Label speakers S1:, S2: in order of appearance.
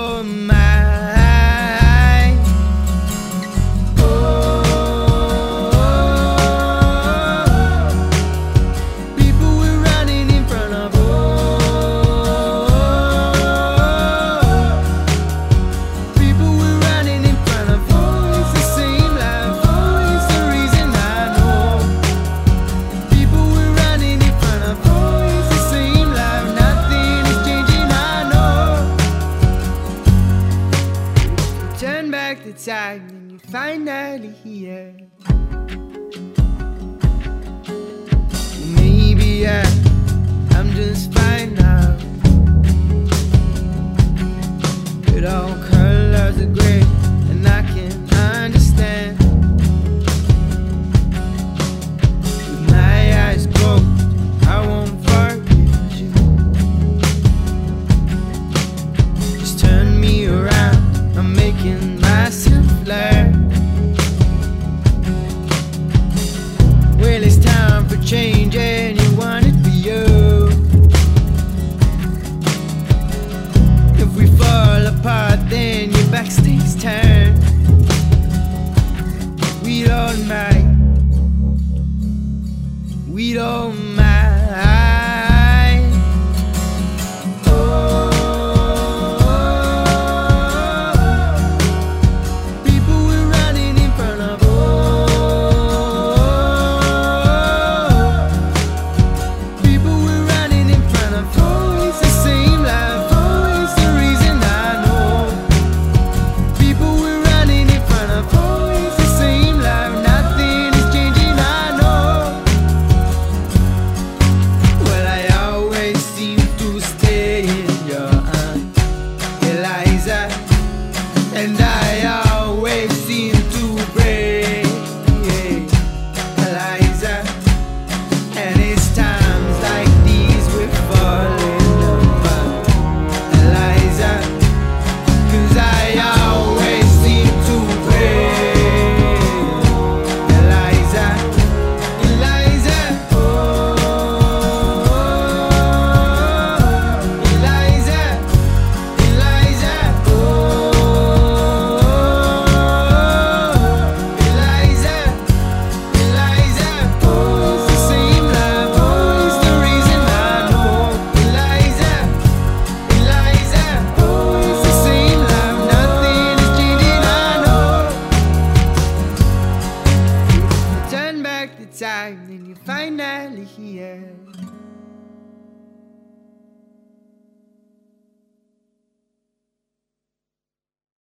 S1: oh my. Turn back the time and you're finally here. Maybe I'm just fine now. But all colors are gray and I can understand. With my eyes closed, I won't forget you. Just turn me around, I'm making myself learn. Well, it's time for change and you want it for you. If we fall apart, then your back stays turned. We don't mind. We don't mind. And I always seem to break, Eliza. And it's times like these we're falling apart, Eliza. 'Cause I always seem to break, Eliza, Eliza. Oh, Eliza, Eliza. Time, then you're finally here.